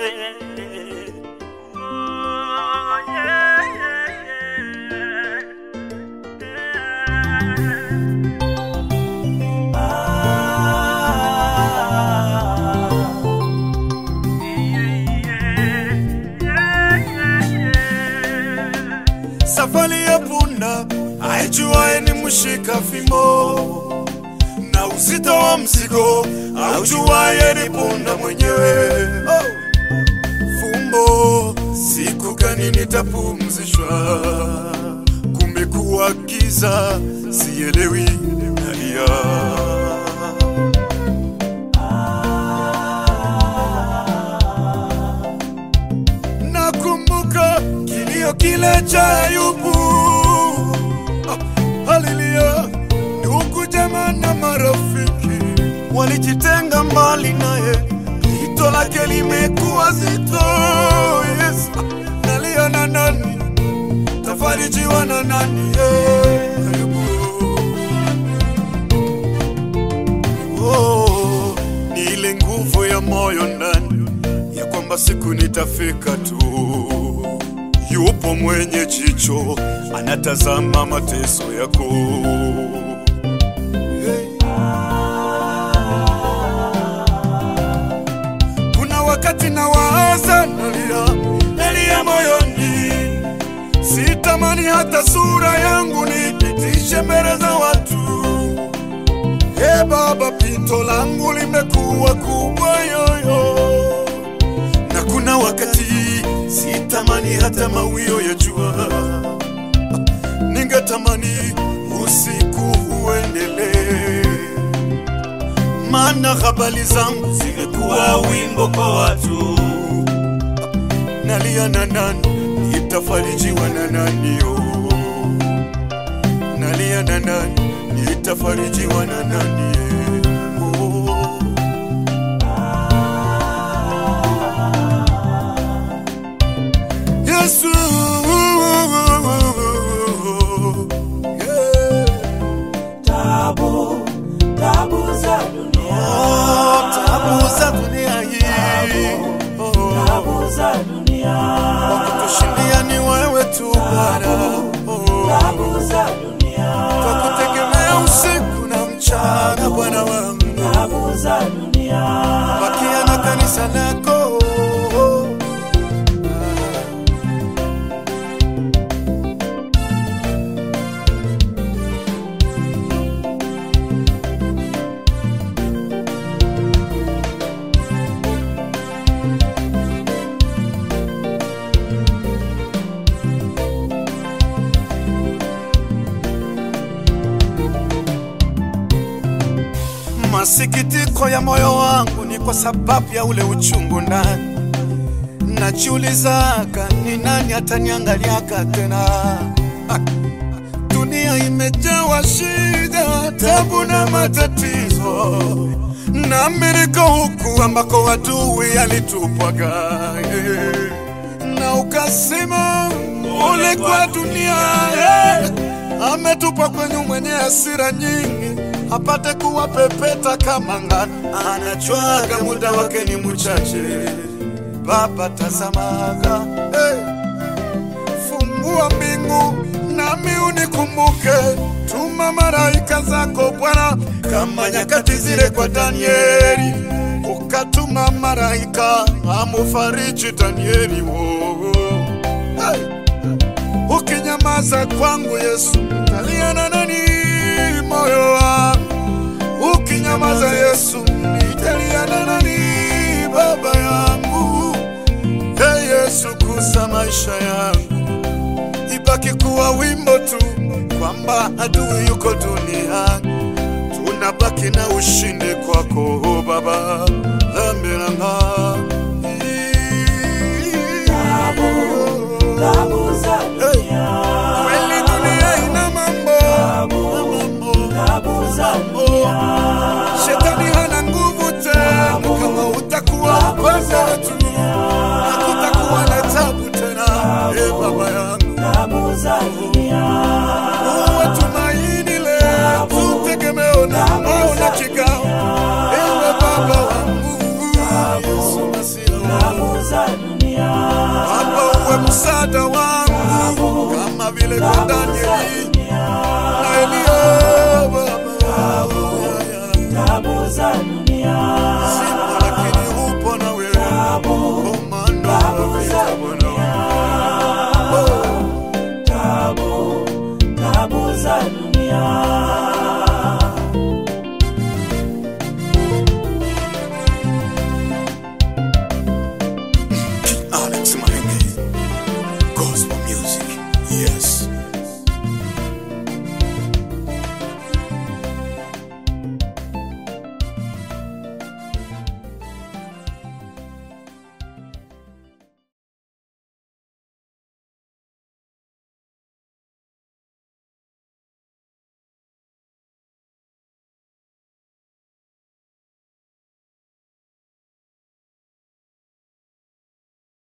Safari ya punda aijuaye ni mshika fimbo, na uzito wa mzigo aujuaye ni punda mwenyewe. Fumbo, siku gani nitapumzishwa? Kumekuwa giza, sielewi nalia. Nakumbuka kilio kile cha Ayubu. Haleluya. Ndugu jamaa na marafiki walijitenga mbali naye, pito lake limekuwa zito. Yes. Nalia na nani? Tafarijiwa na nani? Ayubu. Oh, ni ile nguvu ya moyo ndani ya kwamba siku nitafika tu. Yupo mwenye jicho anatazama mateso yako. Kuna wakati na waza nalia moyoni, sitamani hata sura yangu nipitishe mbele za watu. Baba, pito langu limekuwa kubwa yoyo. Na kuna wakati sitamani hata mawio ya jua, ningetamani usiku uendelee, maana habari zangu zingekuwa wimbo kwa watu. Nalia na nani? Nitafarijiwa na nani? Nalia na nani? Nitafarijiwa na nani? Yesu, tabu za dunia, tabu za dunia hii, tabu za dunia, wakutushindia ni wewe tu Bwana. tabu za dunia, twakutegemea usiku na mchana Bwana wangu. tabu za dunia, bakia na kanisa lako. Masikitiko ya moyo wangu ni kwa sababu ya ule uchungu ndani. Najiulizaga ni nani ataniangaliaka tena. Dunia imejawa shida, tabu na matatizo, nami niko huku ambako adui alitupwaga. Na ukasema ole kwa dunia, ametupa kwenye mwenye hasira nyingi, apate kuwapepeta kama ngano. Anachwaga muda wake ni mchache. Baba tazamaga, fungua mbingu nami unikumbuke. Tuma malaika zako Bwana, kama nyakati zile kwa Danieli. Ukatuma malaika amufariji Danieli. Ukinyamaza kwangu Yesu, talia na nani moyo wangu? Ukinyamaza Yesu, nitalia na nani baba yangu? Yesu, kusa maisha yangu ibaki kuwa wimbo tu, kwamba adui yuko duniani, tunabaki na ushindi kwako Baba. tabu za dunia, kweli dunia ina mambo, tabu za dunia, shetani hana nguvu tena. Kama utakuwa upande wetu, hakutakuwa na tabu tena. Baba yangu, tabu za dunia, uwe tumaini leo, tutegemeo na kigao. Ewe Baba wangu Yesu Masihi. utapata wangu kama vile kwa Danieli na Elia Baba. Tabu za dunia.